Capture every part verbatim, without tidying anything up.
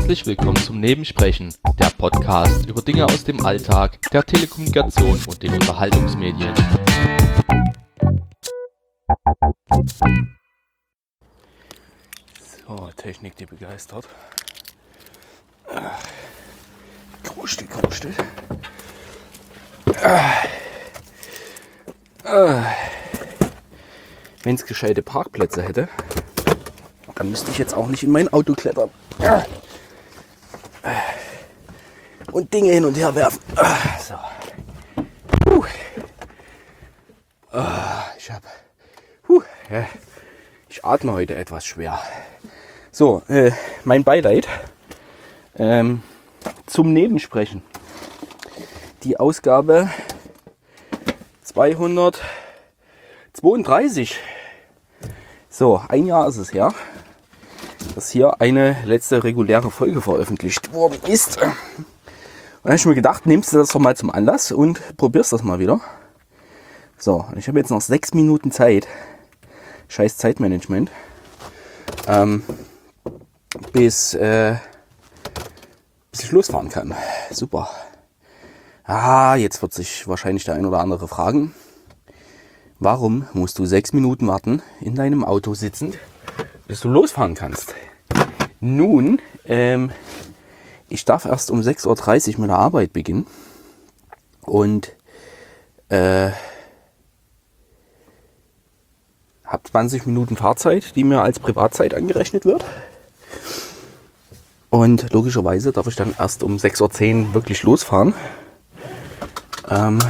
Herzlich willkommen zum Nebensprechen, der Podcast über Dinge aus dem Alltag, der Telekommunikation und den Unterhaltungsmedien. So, Technik, die begeistert. Krustel, krustel. Wenn es gescheite Parkplätze hätte, dann müsste ich jetzt auch nicht in mein Auto klettern und Dinge hin und her werfen. So. Ich hab, ich atme heute etwas schwer. So, äh, mein Beileid ähm, zum Nebensprechen. Die Ausgabe zweihundertzweiunddreißig. So, ein Jahr ist es her, dass hier eine letzte reguläre Folge veröffentlicht worden ist. Und dann habe ich mir gedacht, nimmst du das doch mal zum Anlass und probierst das mal wieder. So, ich habe jetzt noch sechs Minuten Zeit. Scheiß Zeitmanagement. Ähm, bis, äh, bis ich losfahren kann. Super. Ah, jetzt wird sich wahrscheinlich der ein oder andere fragen. Warum musst du sechs Minuten warten, in deinem Auto sitzend, bis du losfahren kannst? Nun, ähm, ich darf erst um sechs Uhr dreißig mit der Arbeit beginnen. Und, äh, habe zwanzig Minuten Fahrzeit, die mir als Privatzeit angerechnet wird. Und logischerweise darf ich dann erst um sechs Uhr zehn wirklich losfahren. Ähm,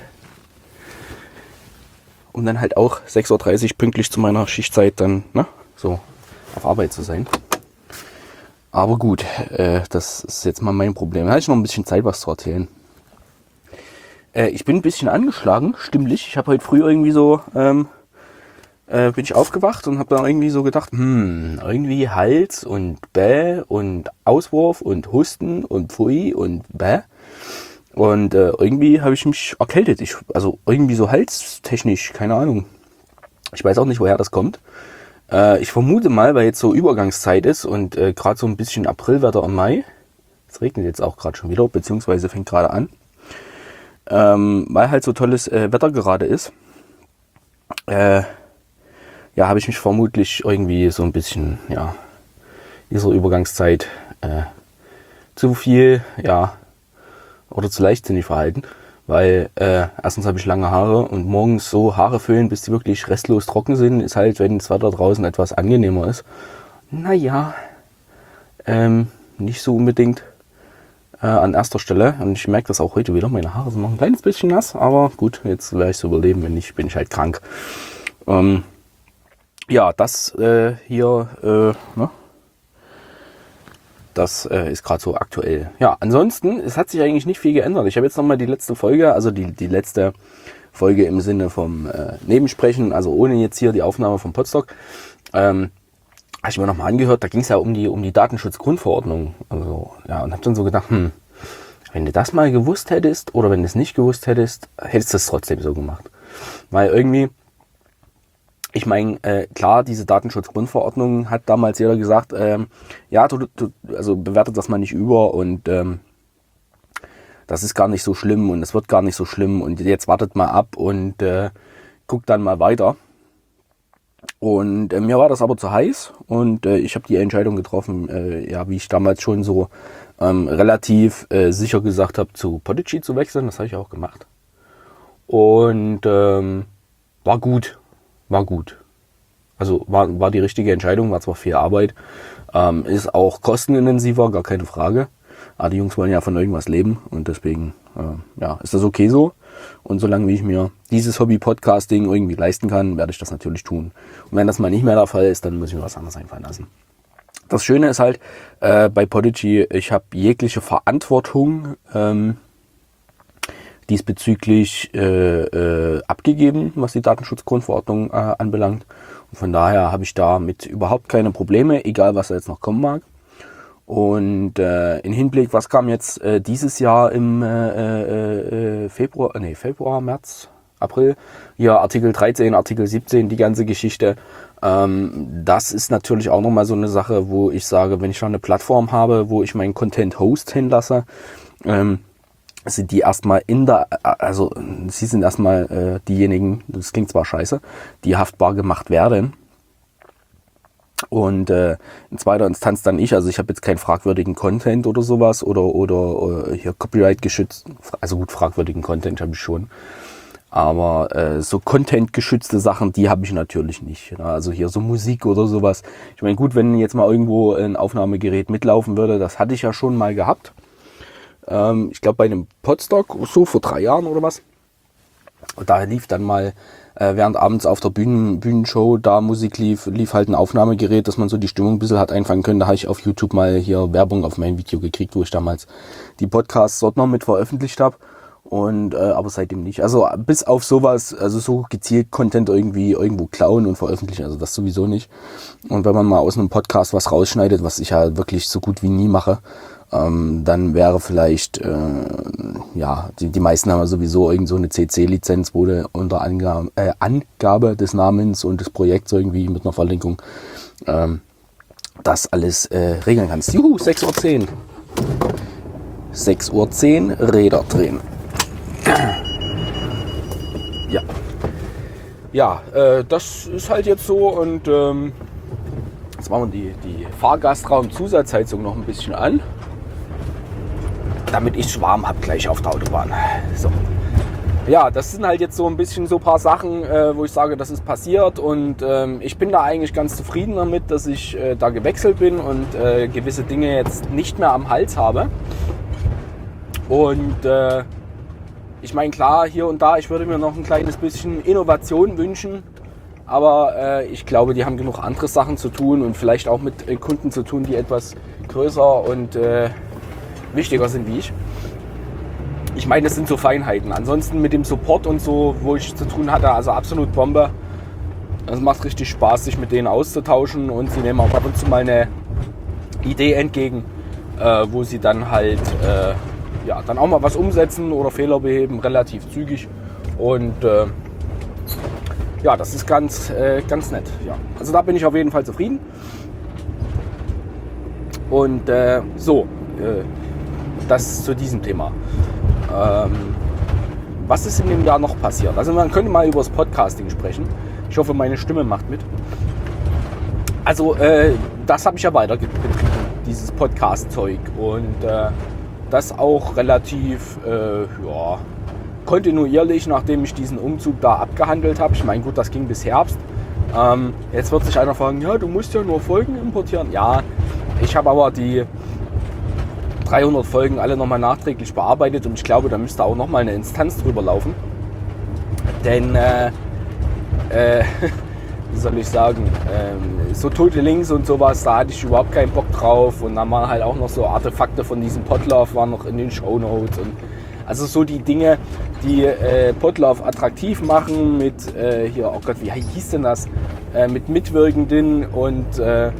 um dann halt auch sechs Uhr dreißig pünktlich zu meiner Schichtzeit dann, ne, so auf Arbeit zu sein. Aber gut, äh, das ist jetzt mal mein Problem. Da habe ich noch ein bisschen Zeit, was zu erzählen. Äh, ich bin ein bisschen angeschlagen, stimmlich. Ich habe heute früh irgendwie so, ähm, äh, bin ich aufgewacht und habe dann irgendwie so gedacht, hm, irgendwie Hals und Bäh und Auswurf und Husten und Pfui und Bäh. Und äh, irgendwie habe ich mich erkältet. Ich, also irgendwie so halstechnisch, keine Ahnung. Ich weiß auch nicht, woher das kommt. Äh, ich vermute mal, weil jetzt so Übergangszeit ist und äh, gerade so ein bisschen Aprilwetter im Mai. Es regnet jetzt auch gerade schon wieder, beziehungsweise fängt gerade an. Ähm, weil halt so tolles äh, Wetter gerade ist. Äh, ja, habe ich mich vermutlich irgendwie so ein bisschen, ja, dieser Übergangszeit äh, zu viel, ja, oder zu leichtsinnig verhalten, weil äh, erstens habe ich lange Haare und morgens so Haare föhnen, bis die wirklich restlos trocken sind, ist halt, wenn das Wetter draußen etwas angenehmer ist. Naja, ähm, nicht so unbedingt äh, an erster Stelle. Und ich merke das auch heute wieder, meine Haare sind noch ein kleines bisschen nass, aber gut, jetzt werde ich es überleben, wenn nicht, bin ich halt krank. Ähm, ja, das äh, hier, äh, ne? Das äh, ist gerade so aktuell. Ja, ansonsten, es hat sich eigentlich nicht viel geändert. Ich habe jetzt nochmal die letzte Folge, also die, die letzte Folge im Sinne vom äh, Nebensprechen, also ohne jetzt hier die Aufnahme vom Podstock, ähm, habe ich mir nochmal angehört. Da ging es ja um die, um die Datenschutzgrundverordnung. Also, ja, und habe dann so gedacht, hm, wenn du das mal gewusst hättest oder wenn du es nicht gewusst hättest, hättest du es trotzdem so gemacht. Weil irgendwie, ich meine, äh, klar, diese Datenschutzgrundverordnung hat damals jeder gesagt, ähm, ja, du, du, also bewertet das mal nicht über und ähm, das ist gar nicht so schlimm und es wird gar nicht so schlimm und jetzt wartet mal ab und äh, guckt dann mal weiter. Und äh, mir war das aber zu heiß und äh, ich habe die Entscheidung getroffen, äh, ja, wie ich damals schon so ähm, relativ äh, sicher gesagt habe, zu Podigy zu wechseln. Das habe ich auch gemacht. Und ähm, war gut. War gut. Also war, war die richtige Entscheidung, war zwar viel Arbeit, ähm, ist auch kostenintensiver, gar keine Frage. Aber die Jungs wollen ja von irgendwas leben und deswegen äh, ja, ist das okay so. Und solange wie ich mir dieses Hobby-Podcasting irgendwie leisten kann, werde ich das natürlich tun. Und wenn das mal nicht mehr der Fall ist, dann muss ich mir was anderes einfallen lassen. Das Schöne ist halt, äh, bei Podigy, ich habe jegliche Verantwortung ähm, diesbezüglich äh, äh, abgegeben, was die Datenschutzgrundverordnung äh, anbelangt. Und von daher habe ich damit überhaupt keine Probleme, egal was da jetzt noch kommen mag. Und äh, in Hinblick, was kam jetzt äh, dieses Jahr im äh, äh, Februar, nee, Februar, März, April. Hier Artikel dreizehn, Artikel siebzehn, die ganze Geschichte. Ähm, das ist natürlich auch nochmal so eine Sache, wo ich sage, wenn ich schon eine Plattform habe, wo ich meinen Content Host hinlasse, ähm, sind die erstmal in der, also sie sind erstmal äh, diejenigen, das klingt zwar scheiße, die haftbar gemacht werden. Und äh, in zweiter Instanz dann ich, also ich habe jetzt keinen fragwürdigen Content oder sowas oder oder äh, hier Copyright geschützt, also gut, fragwürdigen Content habe ich schon, aber äh, so Content geschützte Sachen, die habe ich natürlich nicht. Also hier so Musik oder sowas. Ich meine, gut, wenn jetzt mal irgendwo ein Aufnahmegerät mitlaufen würde, das hatte ich ja schon mal gehabt. Ähm, ich glaube bei einem Podstock, so vor drei Jahren oder was. Und da lief dann mal äh, während abends auf der Bühnen, Bühnenshow, da Musik lief, lief halt ein Aufnahmegerät, dass man so die Stimmung ein bisschen hat einfangen können. Da habe ich auf YouTube mal hier Werbung auf mein Video gekriegt, wo ich damals die Podcasts dort noch mit veröffentlicht habe. Und äh, aber seitdem nicht. Also bis auf sowas, also so gezielt Content irgendwie irgendwo klauen und veröffentlichen, also das sowieso nicht. Und wenn man mal aus einem Podcast was rausschneidet, was ich ja wirklich so gut wie nie mache, ähm, dann wäre vielleicht, äh, ja, die, die meisten haben ja sowieso irgend so eine C C-Lizenz, wo du unter Angabe, äh, Angabe des Namens und des Projekts irgendwie mit einer Verlinkung ähm, das alles äh, regeln kannst. Juhu, sechs Uhr zehn. sechs Uhr zehn, Räder drehen. Ja, ja, äh, das ist halt jetzt so und ähm, jetzt machen wir die, die Fahrgastraum-Zusatzheizung noch ein bisschen an, damit ich warm habe gleich auf der Autobahn. So. Ja, das sind halt jetzt so ein bisschen so ein paar Sachen, äh, wo ich sage, das ist passiert und ähm, ich bin da eigentlich ganz zufrieden damit, dass ich äh, da gewechselt bin und äh, gewisse Dinge jetzt nicht mehr am Hals habe. Und äh, ich meine, klar, hier und da, ich würde mir noch ein kleines bisschen Innovation wünschen, aber äh, ich glaube, die haben genug andere Sachen zu tun und vielleicht auch mit äh, Kunden zu tun, die etwas größer und äh, wichtiger sind wie ich. Ich meine, das sind so Feinheiten. Ansonsten mit dem Support und so, wo ich zu tun hatte, also absolut Bombe. Es macht richtig Spaß, sich mit denen auszutauschen und sie nehmen auch ab und zu mal eine Idee entgegen, äh, wo sie dann halt... Äh, ja, dann auch mal was umsetzen oder Fehler beheben, relativ zügig. Und äh, ja, das ist ganz, äh, ganz nett. Ja. Also da bin ich auf jeden Fall zufrieden. Und äh, so, äh, das zu diesem Thema. Ähm, was ist in dem Jahr noch passiert? Also man könnte mal über das Podcasting sprechen. Ich hoffe, meine Stimme macht mit. Also äh, das habe ich ja weiter betrieben, dieses Podcast-Zeug. Und äh, das auch relativ äh, ja, kontinuierlich, nachdem ich diesen Umzug da abgehandelt habe. Ich meine, gut, das ging bis Herbst. Ähm, jetzt wird sich einer fragen, ja, du musst ja nur Folgen importieren. Ja, ich habe aber die dreihundert Folgen alle nochmal nachträglich bearbeitet und ich glaube, da müsste auch nochmal eine Instanz drüber laufen. Denn, äh, äh, wie soll ich sagen, ähm, so tote Links und sowas, da hatte ich überhaupt keinen Bock drauf. Und dann waren halt auch noch so Artefakte von diesem Podlove, waren noch in den Shownotes. Und also so die Dinge, die äh, Podlove attraktiv machen mit, äh, hier, oh Gott, wie hieß denn das? Äh, mit Mitwirkenden und äh,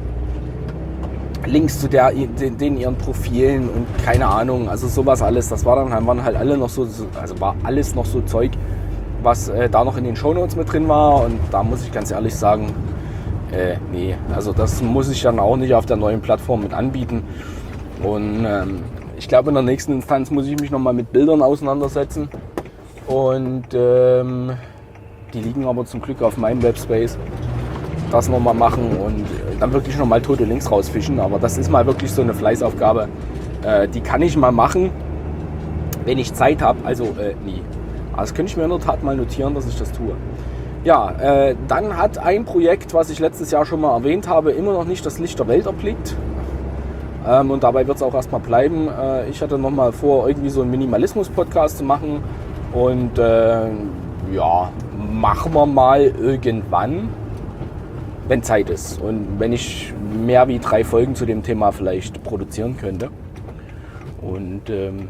Links zu der, den, den ihren Profilen und keine Ahnung, also sowas alles. Das war dann, waren halt alle noch so, also war alles noch so Zeug, was äh, da noch in den Shownotes mit drin war und da muss ich ganz ehrlich sagen, äh, nee, also das muss ich dann auch nicht auf der neuen Plattform mit anbieten und ähm, ich glaube in der nächsten Instanz muss ich mich nochmal mit Bildern auseinandersetzen und ähm, die liegen aber zum Glück auf meinem Webspace, das nochmal machen und äh, dann wirklich nochmal tote Links rausfischen, aber das ist mal wirklich so eine Fleißaufgabe, äh, die kann ich mal machen, wenn ich Zeit habe, also äh, nie. Das könnte ich mir in der Tat mal notieren, dass ich das tue. Ja, äh, dann hat ein Projekt, was ich letztes Jahr schon mal erwähnt habe, immer noch nicht das Licht der Welt erblickt. Ähm, und dabei wird es auch erstmal bleiben. Äh, ich hatte noch mal vor, irgendwie so einen Minimalismus-Podcast zu machen. Und äh, ja, machen wir mal irgendwann, wenn Zeit ist. Und wenn ich mehr wie drei Folgen zu dem Thema vielleicht produzieren könnte. Und ähm,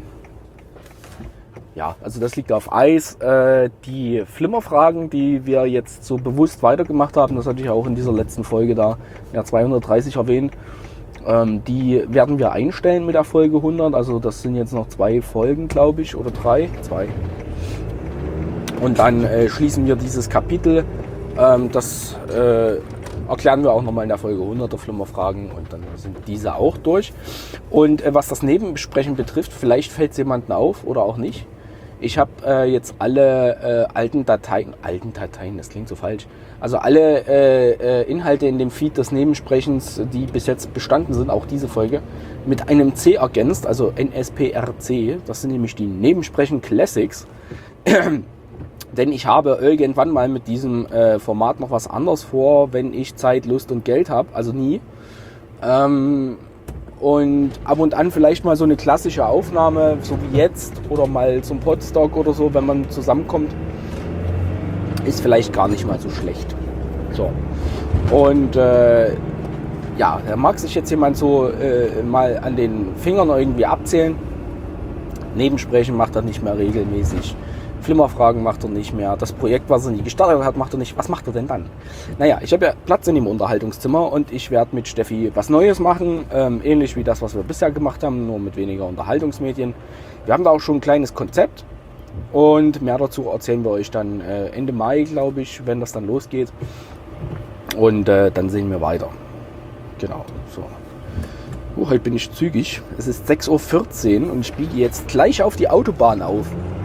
ja, also das liegt auf Eis. Äh, die Flimmerfragen, die wir jetzt so bewusst weitergemacht haben, das hatte ich auch in dieser letzten Folge da, ja zweihundertdreißig erwähnt, ähm, die werden wir einstellen mit der Folge hundert. Also das sind jetzt noch zwei Folgen, glaube ich, oder drei, zwei. Und dann äh, schließen wir dieses Kapitel. Ähm, das äh, erklären wir auch nochmal in der Folge hundert der Flimmerfragen und dann sind diese auch durch. Und äh, was das Nebenbesprechen betrifft, vielleicht fällt es jemandem auf oder auch nicht. Ich habe äh, jetzt alle äh, alten Dateien, alten Dateien, das klingt so falsch, also alle äh, äh, Inhalte in dem Feed des Nebensprechens, die bis jetzt bestanden sind, auch diese Folge, mit einem C ergänzt, also N S P R C. Das sind nämlich die Nebensprechen Classics. Denn ich habe irgendwann mal mit diesem äh, Format noch was anderes vor, wenn ich Zeit, Lust und Geld habe, also nie. Ähm, und ab und an vielleicht mal so eine klassische Aufnahme, so wie jetzt, oder mal zum Podstock oder so, wenn man zusammenkommt, ist vielleicht gar nicht mal so schlecht. So. Und äh, ja, da mag sich jetzt jemand so äh, mal an den Fingern irgendwie abzählen. Nebensprechen macht er nicht mehr regelmäßig. Flimmerfragen macht er nicht mehr. Das Projekt, was er nie gestartet hat, macht er nicht. Was macht er denn dann? Naja, ich habe ja Platz in dem Unterhaltungszimmer und ich werde mit Steffi was Neues machen. Ähm, ähnlich wie das, was wir bisher gemacht haben, nur mit weniger Unterhaltungsmedien. Wir haben da auch schon ein kleines Konzept und mehr dazu erzählen wir euch dann äh, Ende Mai, glaube ich, wenn das dann losgeht. Und äh, dann sehen wir weiter. Genau, so. Uh, heute bin ich zügig. Es ist sechs Uhr vierzehn und ich biege jetzt gleich auf die Autobahn auf.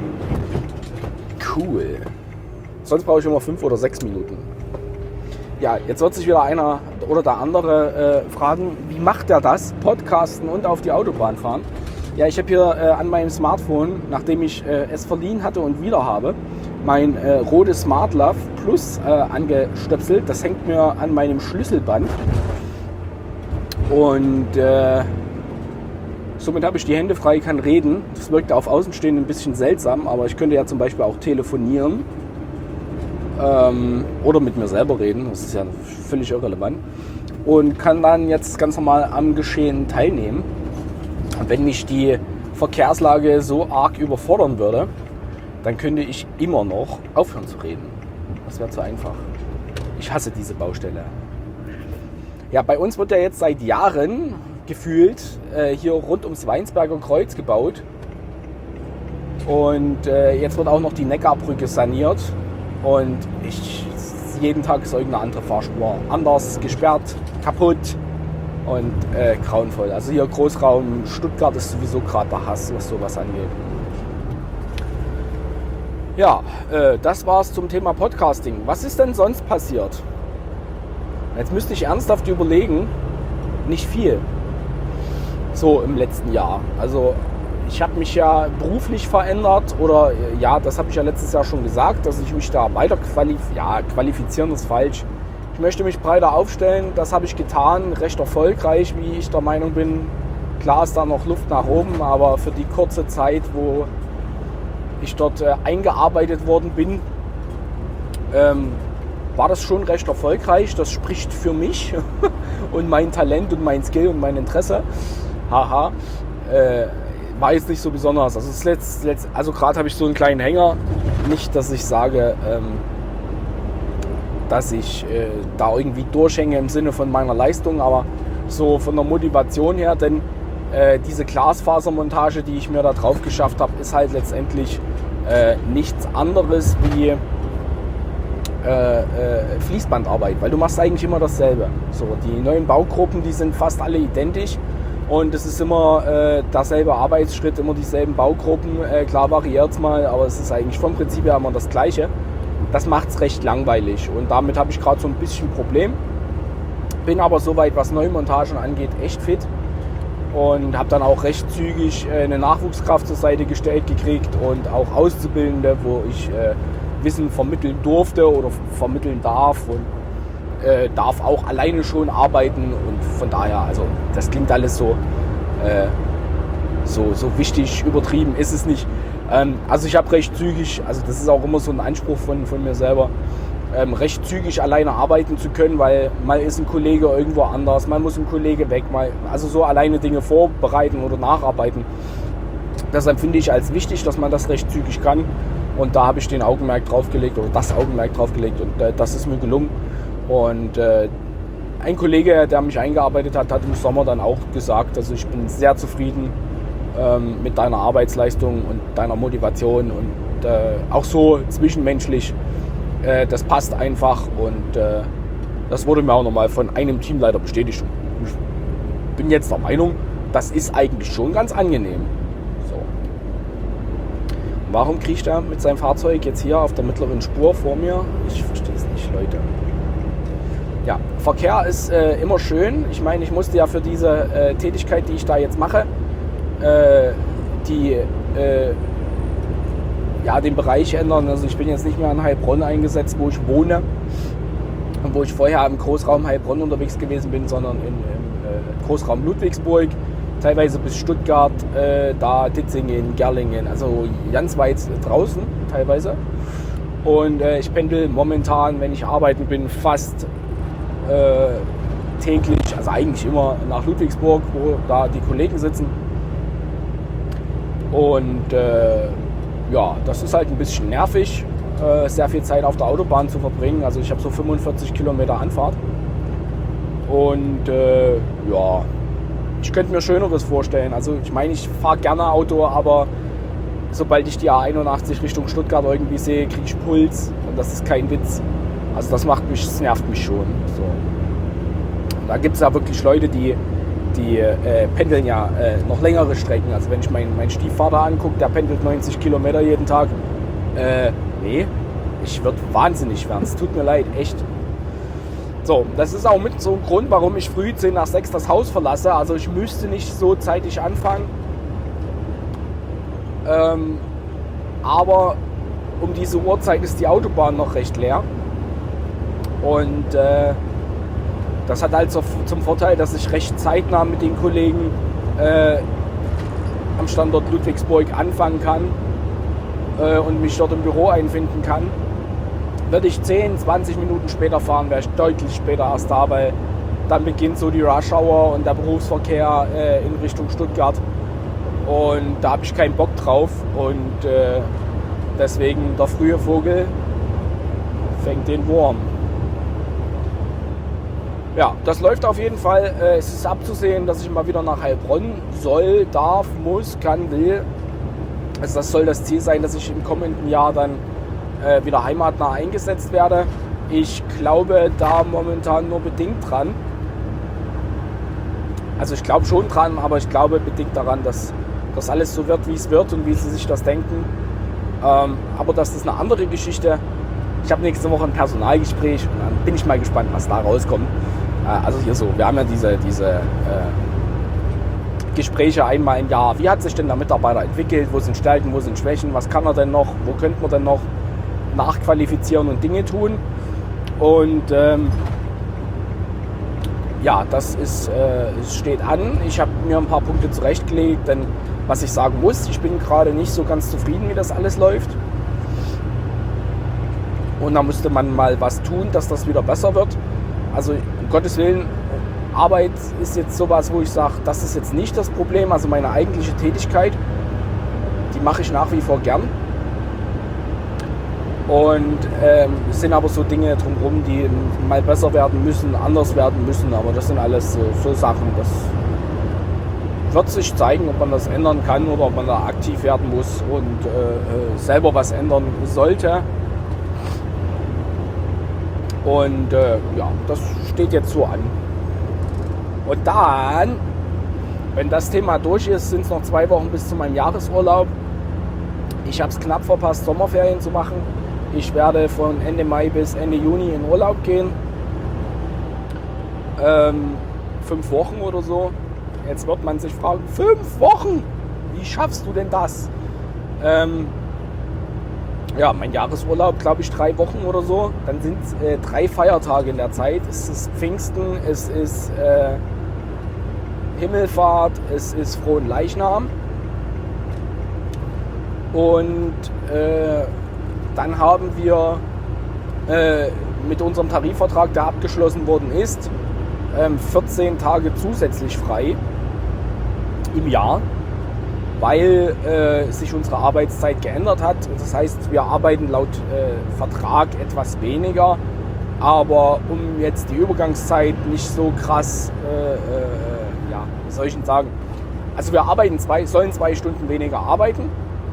Cool. Sonst brauche ich immer fünf oder sechs Minuten. Ja, jetzt wird sich wieder einer oder der andere äh, fragen, wie macht er das? Podcasten und auf die Autobahn fahren. Ja, ich habe hier äh, an meinem Smartphone, nachdem ich äh, es verliehen hatte und wieder habe, mein äh, rotes SmartLav Plus äh, angestöpselt. Das hängt mir an meinem Schlüsselband. Und äh, somit habe ich die Hände frei, kann reden. Das wirkt auf Außenstehenden ein bisschen seltsam, aber ich könnte ja zum Beispiel auch telefonieren ähm, oder mit mir selber reden. Das ist ja völlig irrelevant. Und kann dann jetzt ganz normal am Geschehen teilnehmen. Und wenn mich die Verkehrslage so arg überfordern würde, dann könnte ich immer noch aufhören zu reden. Das wäre zu einfach. Ich hasse diese Baustelle. Ja, bei uns wird ja jetzt seit Jahren gefühlt äh, hier rund ums Weinsberger Kreuz gebaut. Und äh, jetzt wird auch noch die Neckarbrücke saniert. Und ich, jeden Tag ist irgendeine andere Fahrspur anders, gesperrt, kaputt und äh, grauenvoll. Also hier Großraum Stuttgart ist sowieso gerade der Hass, was sowas angeht. Ja, äh, das war's zum Thema Podcasting. Was ist denn sonst passiert? Jetzt müsste ich ernsthaft überlegen, nicht viel. So im letzten Jahr. Also ich habe mich ja beruflich verändert oder ja, das habe ich ja letztes Jahr schon gesagt, dass ich mich da weiter qualifizieren, ja, qualifizieren ist falsch. Ich möchte mich breiter aufstellen, das habe ich getan, recht erfolgreich, wie ich der Meinung bin. Klar ist da noch Luft nach oben, aber für die kurze Zeit, wo ich dort äh, eingearbeitet worden bin, ähm, war das schon recht erfolgreich. Das spricht für mich und mein Talent und mein Skill und mein Interesse. Haha, äh, war jetzt nicht so besonders. Also, das letzt, letzt, also gerade habe ich so einen kleinen Hänger. Nicht, dass ich sage, ähm, dass ich äh, da irgendwie durchhänge im Sinne von meiner Leistung, aber so von der Motivation her, denn äh, diese Glasfasermontage, die ich mir da drauf geschafft habe, ist halt letztendlich äh, nichts anderes wie Äh, äh, Fließbandarbeit, weil du machst eigentlich immer dasselbe. So, die neuen Baugruppen, die sind fast alle identisch und es ist immer äh, derselbe Arbeitsschritt, immer dieselben Baugruppen. Äh, klar variiert es mal, aber es ist eigentlich vom Prinzip her immer das Gleiche. Das macht es recht langweilig und damit habe ich gerade so ein bisschen Problem. Bin aber soweit, was Neumontagen angeht, echt fit und habe dann auch recht zügig äh, eine Nachwuchskraft zur Seite gestellt gekriegt und auch Auszubildende, wo ich äh, Wissen vermitteln durfte oder vermitteln darf und äh, darf auch alleine schon arbeiten und von daher, also das klingt alles so, äh, so, so wichtig, übertrieben ist es nicht. Ähm, also ich habe recht zügig, also das ist auch immer so ein Anspruch von, von mir selber, ähm, recht zügig alleine arbeiten zu können, weil mal ist ein Kollege irgendwo anders, mal muss ein Kollege weg, mal, also so alleine Dinge vorbereiten oder nacharbeiten. Das empfinde ich als wichtig, dass man das recht zügig kann. Und da habe ich den Augenmerk drauf gelegt oder das Augenmerk drauf gelegt und äh, das ist mir gelungen. Und äh, ein Kollege, der mich eingearbeitet hat, hat im Sommer dann auch gesagt, also ich bin sehr zufrieden ähm, mit deiner Arbeitsleistung und deiner Motivation und äh, auch so zwischenmenschlich. Äh, das passt einfach und äh, das wurde mir auch nochmal von einem Teamleiter bestätigt. Ich bin jetzt der Meinung, das ist eigentlich schon ganz angenehm. So. Warum kriecht er mit seinem Fahrzeug jetzt hier auf der mittleren Spur vor mir? Ich verstehe es nicht, Leute. Ja, Verkehr ist äh, immer schön. Ich meine, ich musste ja für diese äh, Tätigkeit, die ich da jetzt mache, äh, die, äh, ja, den Bereich ändern. Also ich bin jetzt nicht mehr in Heilbronn eingesetzt, wo ich wohne und wo ich vorher im Großraum Heilbronn unterwegs gewesen bin, sondern in, im äh, Großraum Ludwigsburg, teilweise bis Stuttgart, äh, da Ditzingen, Gerlingen, also ganz weit draußen teilweise. Und äh, ich pendel momentan, wenn ich arbeiten bin, fast Äh, täglich, also eigentlich immer nach Ludwigsburg, wo da die Kollegen sitzen. Und äh, ja, das ist halt ein bisschen nervig, äh, sehr viel Zeit auf der Autobahn zu verbringen. Also ich habe so fünfundvierzig Kilometer Anfahrt. Und äh, ja, ich könnte mir Schöneres vorstellen. Also ich meine, ich fahre gerne Auto, aber sobald ich die A einundachtzig Richtung Stuttgart irgendwie sehe, kriege ich Puls. Und das ist kein Witz. Also das macht mich, das nervt mich schon. So. Und da gibt es ja wirklich Leute, die, die äh, pendeln ja äh, noch längere Strecken. Also wenn ich meinen mein Stiefvater angucke, der pendelt neunzig Kilometer jeden Tag. Äh, nee, ich würde wahnsinnig werden. Es tut mir leid, echt. So, das ist auch mit so ein Grund, warum ich früh zehn nach sechs das Haus verlasse. Also ich müsste nicht so zeitig anfangen. Ähm, aber um diese Uhrzeit ist die Autobahn noch recht leer. Und äh, das hat halt so zum Vorteil, dass ich recht zeitnah mit den Kollegen äh, am Standort Ludwigsburg anfangen kann äh, und mich dort im Büro einfinden kann. Würde ich zehn, zwanzig Minuten später fahren, wäre ich deutlich später erst da, weil dann beginnt so die Rush Hour und der Berufsverkehr äh, in Richtung Stuttgart. Und da habe ich keinen Bock drauf und äh, deswegen der frühe Vogel fängt den Wurm. Ja, das läuft auf jeden Fall. Es ist abzusehen, dass ich mal wieder nach Heilbronn soll, darf, muss, kann, will. Also das soll das Ziel sein, dass ich im kommenden Jahr dann äh, wieder heimatnah eingesetzt werde. Ich glaube da momentan nur bedingt dran. Also ich glaube schon dran, aber ich glaube bedingt daran, dass das alles so wird, wie es wird und wie sie sich das denken. Ähm, aber das ist eine andere Geschichte. Ich habe nächste Woche ein Personalgespräch und dann bin ich mal gespannt, was da rauskommt. Also hier so, wir haben ja diese, diese äh, Gespräche einmal im Jahr. Wie hat sich denn der Mitarbeiter entwickelt? Wo sind Stärken, wo sind Schwächen? Was kann er denn noch? Wo könnte man denn noch nachqualifizieren und Dinge tun? Und ähm, ja, das ist, äh, es steht an. Ich habe mir ein paar Punkte zurechtgelegt, denn was ich sagen muss, ich bin gerade nicht so ganz zufrieden, wie das alles läuft. Und da musste man mal was tun, dass das wieder besser wird. Also um Gottes Willen, Arbeit ist jetzt sowas, wo ich sage, das ist jetzt nicht das Problem. Also meine eigentliche Tätigkeit, die mache ich nach wie vor gern. Und ähm, es sind aber so Dinge drumherum, die mal besser werden müssen, anders werden müssen. Aber das sind alles so, so Sachen, das wird sich zeigen, ob man das ändern kann oder ob man da aktiv werden muss und äh, selber was ändern sollte. Und äh, ja, das steht jetzt so an. Und dann, wenn das Thema durch ist, sind es noch zwei Wochen bis zu meinem Jahresurlaub. Ich habe es knapp verpasst, Sommerferien zu machen. Ich werde von Ende Mai bis Ende Juni in Urlaub gehen. Ähm, fünf Wochen oder so. Jetzt wird man sich fragen, fünf Wochen? Wie schaffst du denn das? Ähm, Ja, mein Jahresurlaub, glaube ich, drei Wochen oder so. Dann sind es äh, drei Feiertage in der Zeit. Es ist Pfingsten, es ist äh, Himmelfahrt, es ist Fronleichnam. Und äh, dann haben wir äh, mit unserem Tarifvertrag, der abgeschlossen worden ist, äh, vierzehn Tage zusätzlich frei im Jahr, weil äh, sich unsere Arbeitszeit geändert hat. Das heißt, wir arbeiten laut äh, Vertrag etwas weniger, aber um jetzt die Übergangszeit nicht so krass, äh, äh, ja, wie soll ich denn sagen, also wir arbeiten zwei, sollen zwei Stunden weniger arbeiten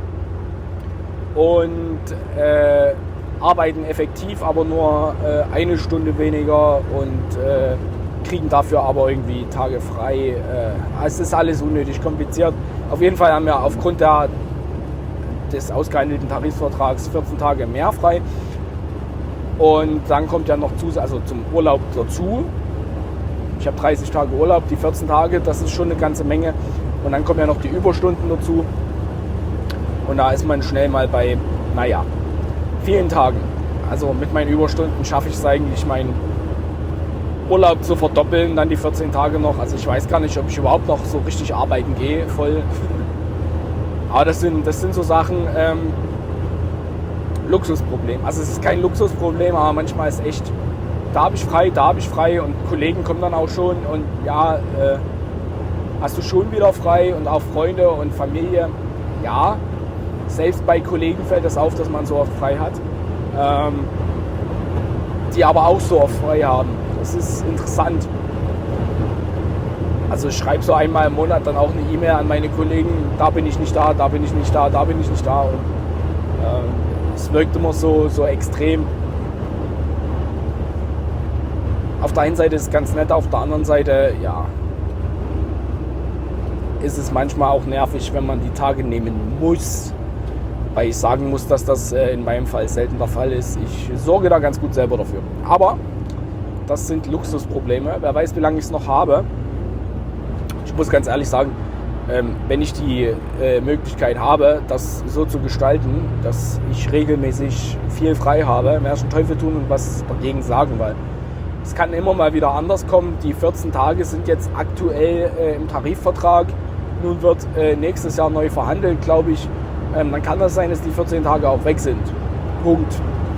und äh, arbeiten effektiv aber nur äh, eine Stunde weniger und äh, kriegen dafür aber irgendwie Tage frei. Äh, es ist alles unnötig kompliziert. Auf jeden Fall haben wir aufgrund der, des ausgehandelten Tarifvertrags vierzehn Tage mehr frei. Und dann kommt ja noch zu, also zum Urlaub dazu. Ich habe dreißig Tage Urlaub, die vierzehn Tage, das ist schon eine ganze Menge. Und dann kommen ja noch die Überstunden dazu. Und da ist man schnell mal bei, naja, vielen Tagen. Also mit meinen Überstunden schaffe ich es eigentlich, meinen Urlaub zu verdoppeln, dann die vierzehn Tage noch. Also ich weiß gar nicht, ob ich überhaupt noch so richtig arbeiten gehe, voll. Aber das sind, das sind so Sachen, ähm, Luxusproblem. Also es ist kein Luxusproblem, aber manchmal ist echt, da habe ich frei, da habe ich frei und Kollegen kommen dann auch schon und ja, äh, hast du schon wieder frei und auch Freunde und Familie. Ja, selbst bei Kollegen fällt es auf, dass man so oft frei hat, ähm, die aber auch so oft frei haben. Das ist interessant. Also ich schreibe so einmal im Monat dann auch eine E-Mail an meine Kollegen, da bin ich nicht da, da bin ich nicht da, da bin ich nicht da. Und ähm, es wirkt immer so, so extrem. Auf der einen Seite ist es ganz nett, auf der anderen Seite, ja, ist es manchmal auch nervig, wenn man die Tage nehmen muss. Weil ich sagen muss, dass das äh, in meinem Fall selten der Fall ist. Ich sorge da ganz gut selber dafür. Aber das sind Luxusprobleme. Wer weiß, wie lange ich es noch habe. Ich muss ganz ehrlich sagen, ähm, wenn ich die äh, Möglichkeit habe, das so zu gestalten, dass ich regelmäßig viel frei habe, werde ich den Teufel tun und was dagegen sagen, weil es kann immer mal wieder anders kommen. Die vierzehn Tage sind jetzt aktuell äh, im Tarifvertrag. Nun wird äh, nächstes Jahr neu verhandelt, glaube ich. Ähm, dann kann das sein, dass die vierzehn Tage auch weg sind. Punkt.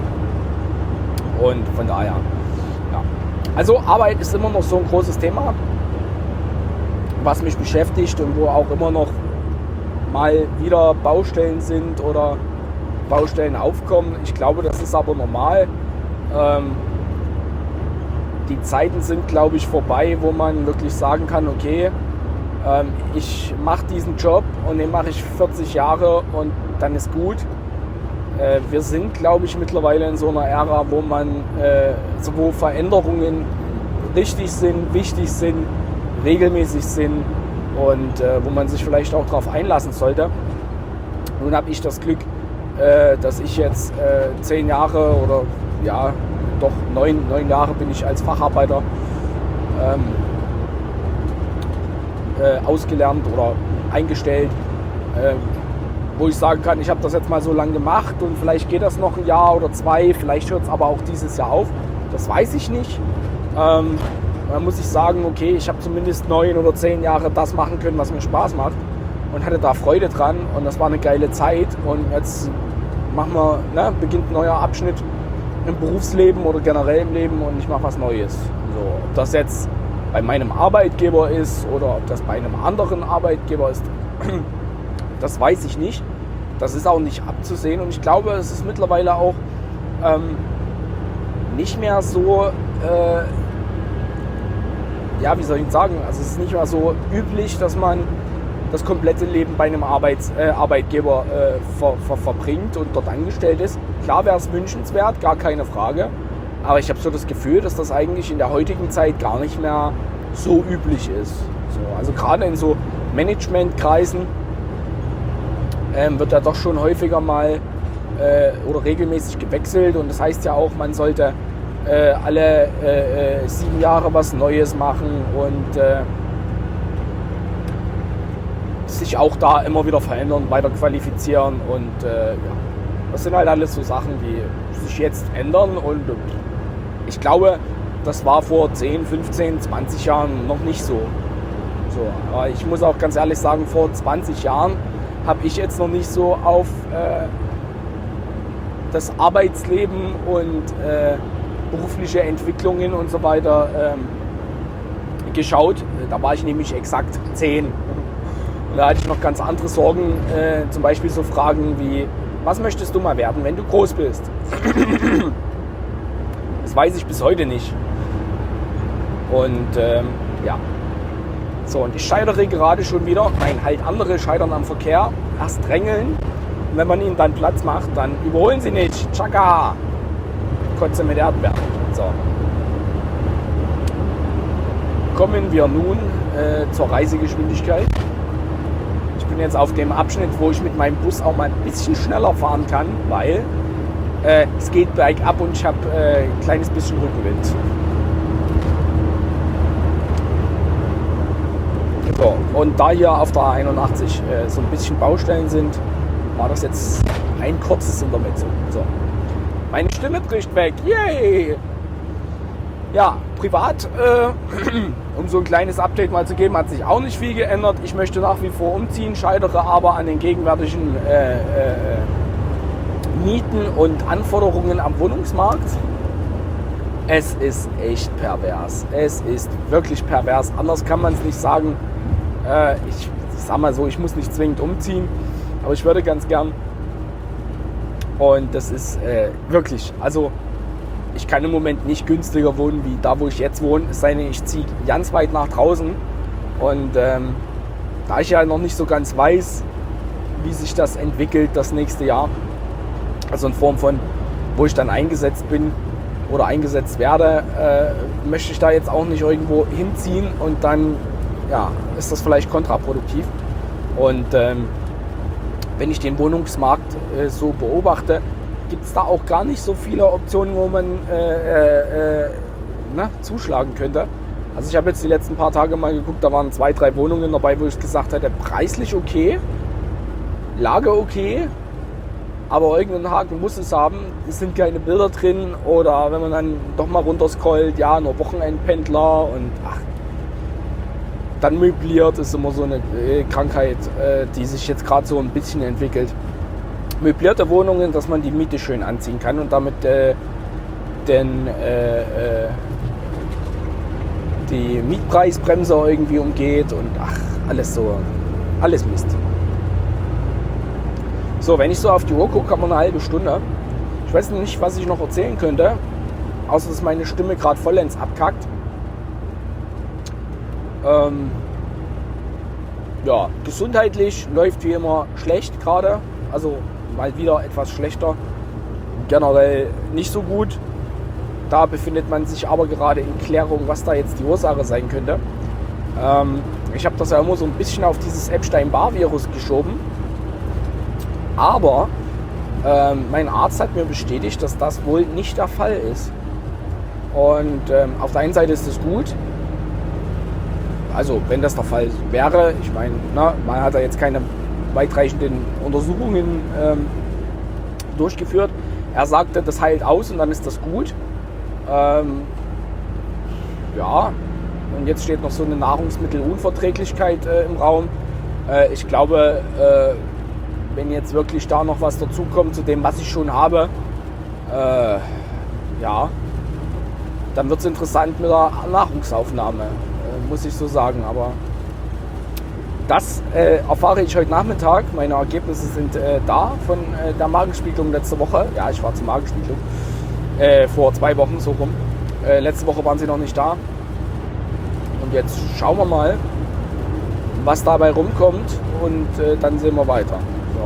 Und von daher, ja. Also Arbeit ist immer noch so ein großes Thema, was mich beschäftigt und wo auch immer noch mal wieder Baustellen sind oder Baustellen aufkommen. Ich glaube, das ist aber normal. Ähm, die Zeiten sind, glaube ich, vorbei, wo man wirklich sagen kann, okay, ähm, ich mache diesen Job und den mache ich vierzig Jahre und dann ist gut. Äh, wir sind, glaube ich, mittlerweile in so einer Ära, wo man, äh, so wo Veränderungen richtig sind, wichtig sind, regelmäßig sind und äh, wo man sich vielleicht auch darauf einlassen sollte. Nun habe ich das Glück, äh, dass ich jetzt äh, zehn Jahre oder ja, doch neun, neun Jahre bin ich als Facharbeiter ähm, äh, ausgelernt oder eingestellt, äh, wo ich sagen kann, ich habe das jetzt mal so lange gemacht und vielleicht geht das noch ein Jahr oder zwei, vielleicht hört es aber auch dieses Jahr auf, das weiß ich nicht. Ähm, dann muss ich sagen, okay, ich habe zumindest neun oder zehn Jahre das machen können, was mir Spaß macht und hatte da Freude dran und das war eine geile Zeit und jetzt machen wir, ne, beginnt ein neuer Abschnitt im Berufsleben oder generell im Leben und ich mache was Neues. So, ob das jetzt bei meinem Arbeitgeber ist oder ob das bei einem anderen Arbeitgeber ist, das weiß ich nicht. Das ist auch nicht abzusehen und ich glaube, es ist mittlerweile auch ähm, nicht mehr so, äh, ja, wie soll ich sagen, also es ist nicht mehr so üblich, dass man das komplette Leben bei einem Arbeits, äh, Arbeitgeber äh, ver, ver, verbringt und dort angestellt ist. Klar wäre es wünschenswert, gar keine Frage, aber ich habe so das Gefühl, dass das eigentlich in der heutigen Zeit gar nicht mehr so üblich ist. So, also gerade in so Managementkreisen ähm, wird ja doch schon häufiger mal äh, oder regelmäßig gewechselt und das heißt ja auch, man sollte äh, alle äh, sieben Jahre was Neues machen und äh, sich auch da immer wieder verändern, weiter qualifizieren und äh, ja, das sind halt alles so Sachen, die sich jetzt ändern und ich glaube, das war vor zehn, fünfzehn, zwanzig Jahren noch nicht so. So, aber ich muss auch ganz ehrlich sagen, vor zwanzig Jahren habe ich jetzt noch nicht so auf äh, das Arbeitsleben und äh, berufliche Entwicklungen und so weiter ähm, geschaut. Da war ich nämlich exakt zehn. Und da hatte ich noch ganz andere Sorgen, äh, zum Beispiel so Fragen wie, was möchtest du mal werden, wenn du groß bist? Das weiß ich bis heute nicht. Und ähm, ja, So, und ich scheitere gerade schon wieder. Nein, halt andere scheitern am Verkehr. Erst drängeln. Und wenn man ihnen dann Platz macht, dann überholen sie nicht. Tschakka! Kotze mit Erdbeeren. So. Kommen wir nun äh, zur Reisegeschwindigkeit. Ich bin jetzt auf dem Abschnitt, wo ich mit meinem Bus auch mal ein bisschen schneller fahren kann, weil äh, es geht bergab und ich habe äh, ein kleines bisschen Rückenwind. So, und da hier auf der A einundachtzig äh, so ein bisschen Baustellen sind, war das jetzt ein kurzes Intermezzo. So. Meine Stimme bricht weg. Yay! Ja, privat, äh, um so ein kleines Update mal zu geben, hat sich auch nicht viel geändert. Ich möchte nach wie vor umziehen, scheitere aber an den gegenwärtigen äh, äh, Mieten und Anforderungen am Wohnungsmarkt. Es ist echt pervers. Es ist wirklich pervers. Anders kann man es nicht sagen. Äh, ich, ich sag mal so, ich muss nicht zwingend umziehen, aber ich würde ganz gern. Und das ist äh, wirklich, also ich kann im Moment nicht günstiger wohnen wie da, wo ich jetzt wohne. Es sei denn, ich ziehe ganz weit nach draußen. Und ähm, da ich ja noch nicht so ganz weiß, wie sich das entwickelt das nächste Jahr, also in Form von, wo ich dann eingesetzt bin oder eingesetzt werde, äh, möchte ich da jetzt auch nicht irgendwo hinziehen und dann ja, ist das vielleicht kontraproduktiv. Und ähm, wenn ich den Wohnungsmarkt äh, so beobachte, gibt es da auch gar nicht so viele Optionen, wo man äh, äh, ne, zuschlagen könnte. Also ich habe jetzt die letzten paar Tage mal geguckt, da waren zwei, drei Wohnungen dabei, wo ich gesagt hätte, preislich okay, Lage okay, aber irgendeinen Haken muss es haben. Es sind keine Bilder drin oder wenn man dann doch mal runterscrollt, ja, nur Wochenendpendler und ach, dann möbliert, ist immer so eine äh, Krankheit, äh, die sich jetzt gerade so ein bisschen entwickelt. Möblierte Wohnungen, dass man die Miete schön anziehen kann und damit äh, den, äh, äh, die Mietpreisbremse irgendwie umgeht und ach, alles so, alles Mist. So, wenn ich so auf die Uhr gucke, haben wir eine halbe Stunde. Ich weiß nicht, was ich noch erzählen könnte, außer dass meine Stimme gerade vollends abkackt. Ähm, ja, gesundheitlich läuft wie immer schlecht gerade, also mal wieder etwas schlechter, generell nicht so gut. Da befindet man sich aber gerade in Klärung, was da jetzt die Ursache sein könnte. Ähm, ich habe das ja immer so ein bisschen auf dieses Epstein-Barr-Virus geschoben, aber ähm, mein Arzt hat mir bestätigt, dass das wohl nicht der Fall ist. Und ähm, auf der einen Seite ist es gut, also wenn das der Fall wäre, ich meine, man hat da jetzt keine weitreichenden Untersuchungen ähm, durchgeführt. Er sagte, das heilt aus und dann ist das gut. Ähm, ja, und jetzt steht noch so eine Nahrungsmittelunverträglichkeit äh, im Raum. Äh, ich glaube, äh, wenn jetzt wirklich da noch was dazukommt zu dem, was ich schon habe, äh, ja, dann wird es interessant mit der Nahrungsaufnahme, äh, muss ich so sagen. Aber das äh, erfahre ich heute Nachmittag. Meine Ergebnisse sind äh, da von äh, der Magenspiegelung letzte Woche. Ja, ich war zur Magenspiegelung äh, vor zwei Wochen so rum. Äh, letzte Woche waren sie noch nicht da. Und jetzt schauen wir mal, was dabei rumkommt und äh, dann sehen wir weiter.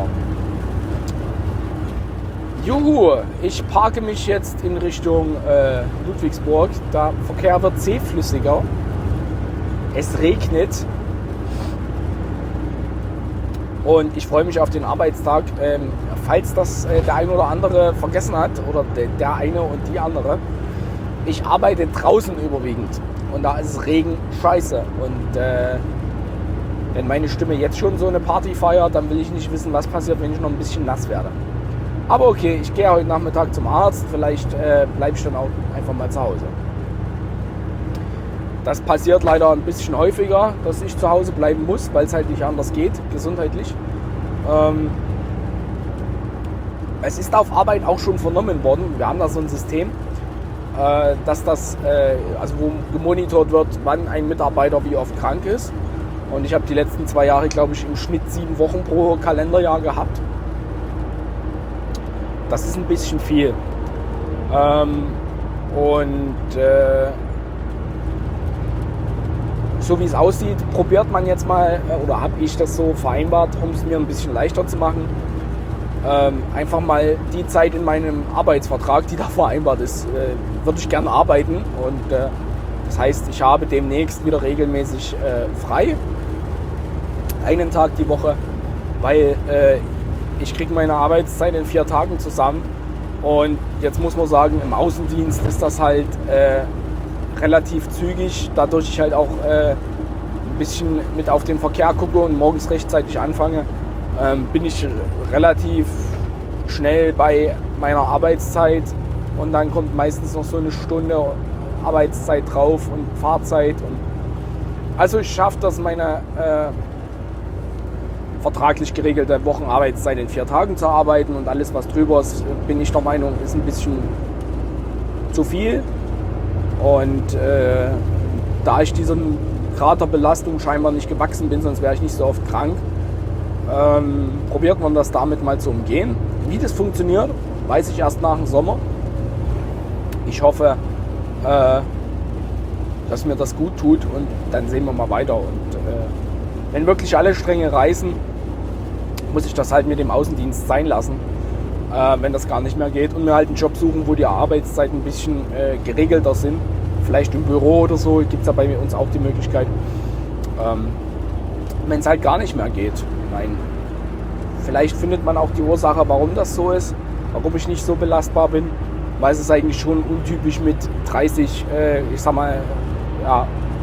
So. Juhu, ich parke mich jetzt in Richtung äh, Ludwigsburg. Der Verkehr wird zähflüssiger. Es regnet. Und ich freue mich auf den Arbeitstag. Ähm, falls das äh, der eine oder andere vergessen hat, oder de, der eine und die andere, ich arbeite draußen überwiegend. Und da ist Regen scheiße. Und äh, wenn meine Stimme jetzt schon so eine Party feiert, dann will ich nicht wissen, was passiert, wenn ich noch ein bisschen nass werde. Aber okay, ich gehe heute Nachmittag zum Arzt. Vielleicht äh, bleibe ich dann auch einfach mal zu Hause. Das passiert leider ein bisschen häufiger, dass ich zu Hause bleiben muss, weil es halt nicht anders geht, gesundheitlich. Ähm, es ist auf Arbeit auch schon vernommen worden. Wir haben da so ein System, äh, dass das, äh, also wo gemonitort wird, wann ein Mitarbeiter wie oft krank ist. Und ich habe die letzten zwei Jahre, glaube ich, im Schnitt sieben Wochen pro Kalenderjahr gehabt. Das ist ein bisschen viel. Ähm, und äh, so wie es aussieht, probiert man jetzt mal, oder habe ich das so vereinbart, um es mir ein bisschen leichter zu machen, ähm, einfach mal die Zeit in meinem Arbeitsvertrag, die da vereinbart ist, äh, würde ich gerne arbeiten. Und äh, das heißt, ich habe demnächst wieder regelmäßig äh, frei, einen Tag die Woche, weil äh, ich kriege meine Arbeitszeit in vier Tagen zusammen. Und jetzt muss man sagen, im Außendienst ist das halt äh, relativ zügig, dadurch ich halt auch äh, ein bisschen mit auf den Verkehr gucke und morgens rechtzeitig anfange, ähm, bin ich relativ schnell bei meiner Arbeitszeit und dann kommt meistens noch so eine Stunde Arbeitszeit drauf und Fahrzeit. Und also ich schaffe das, meine äh, vertraglich geregelte Wochenarbeitszeit in vier Tagen zu arbeiten, und alles was drüber ist, bin ich der Meinung, ist ein bisschen zu viel. Und äh, da ich diesem Grad der Belastung scheinbar nicht gewachsen bin, sonst wäre ich nicht so oft krank, ähm, probiert man das damit mal zu umgehen. Wie das funktioniert, weiß ich erst nach dem Sommer. Ich hoffe, äh, dass mir das gut tut, und dann sehen wir mal weiter. Und äh, wenn wirklich alle Stränge reißen, muss ich das halt mit dem Außendienst sein lassen, äh, wenn das gar nicht mehr geht, und mir halt einen Job suchen, wo die Arbeitszeiten ein bisschen äh, geregelter sind. Vielleicht im Büro oder so, gibt es ja bei uns auch die Möglichkeit. Ähm, wenn es halt gar nicht mehr geht, nein. Vielleicht findet man auch die Ursache, warum das so ist, warum ich nicht so belastbar bin, weil es ist eigentlich schon untypisch mit dreißig, äh, ich sag mal, ja,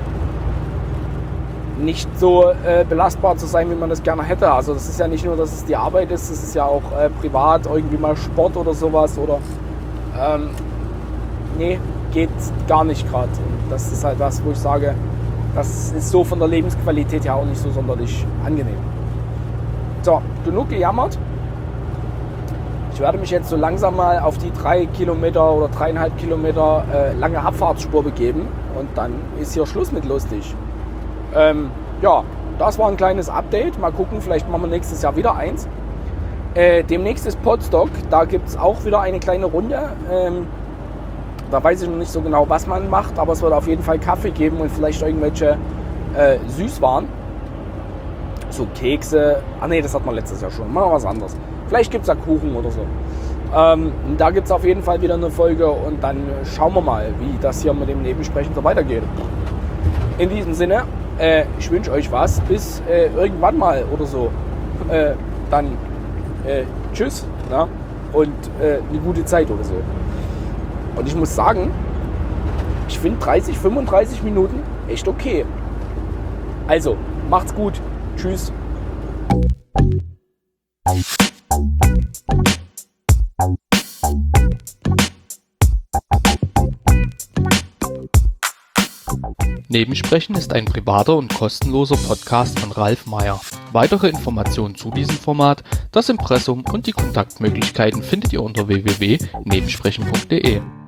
nicht so äh, belastbar zu sein, wie man das gerne hätte. Also das ist ja nicht nur, dass es die Arbeit ist, es ist ja auch äh, privat, irgendwie mal Sport oder sowas, oder ähm, nee, geht gar nicht gerade. Und das ist halt was, wo ich sage, das ist so von der Lebensqualität her auch nicht so sonderlich angenehm. So, genug gejammert. Ich werde mich jetzt so langsam mal auf die drei Kilometer oder dreieinhalb Kilometer äh, lange Abfahrtsspur begeben, und dann ist hier Schluss mit lustig. Ähm, ja, das war ein kleines Update. Mal gucken, vielleicht machen wir nächstes Jahr wieder eins. Äh, demnächst ist Podstock. Da gibt es auch wieder eine kleine Runde. Ähm, da weiß ich noch nicht so genau, was man macht, aber es wird auf jeden Fall Kaffee geben und vielleicht irgendwelche äh, Süßwaren. So Kekse. Ah ne, das hat man letztes Jahr schon. Machen wir was anderes. Vielleicht gibt es ja Kuchen oder so. Ähm, da gibt es auf jeden Fall wieder eine Folge, und dann schauen wir mal, wie das hier mit dem Nebensprechen so weitergeht. In diesem Sinne, äh, ich wünsche euch was, bis äh, irgendwann mal oder so. Äh, dann äh, tschüss, na? Und äh, eine gute Zeit oder so. Und ich muss sagen, ich finde dreißig, fünfunddreißig Minuten echt okay. Also, macht's gut. Tschüss. Nebensprechen ist ein privater und kostenloser Podcast von Ralf Meyer. Weitere Informationen zu diesem Format, das Impressum und die Kontaktmöglichkeiten findet ihr unter w w w punkt nebensprechen punkt de.